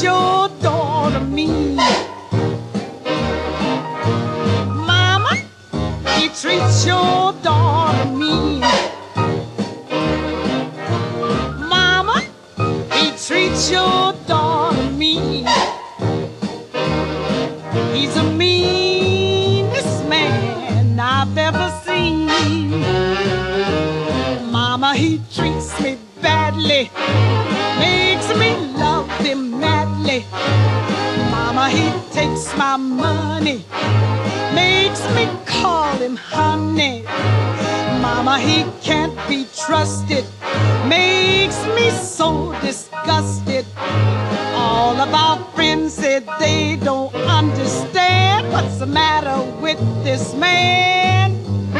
your daughter mean. Mama, he treats your daughter mean. Mama, he treats your daughter mean. He's the meanest man I've ever seen. Mama, he treats me badly, makes me love him madly. Mama, he takes my money, makes me call him honey. Mama, he can't be trusted, makes me so disgusted. All of our friends said they don't understand what's the matter with this man.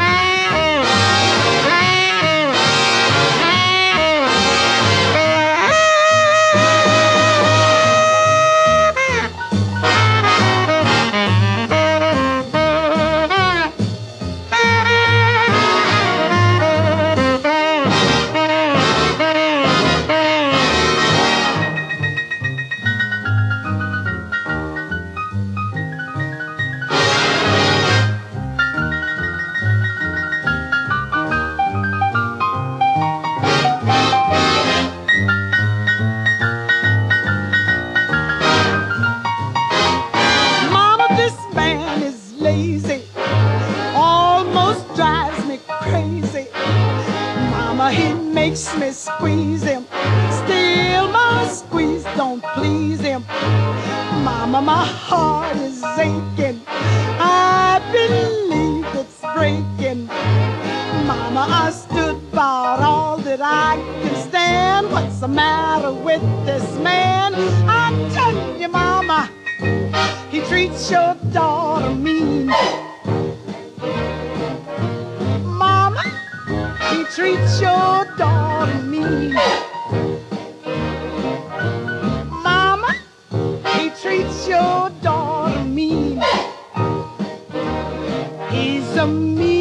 He makes me squeeze him, still my squeeze don't please him. Mama, my heart is aching, I believe it's breaking. Mama, I stood about all that I can stand. What's the matter with this man? I tell you, Mama, he treats your daughter mean. He treats your daughter mean. Mama, he treats your daughter mean. He's a mean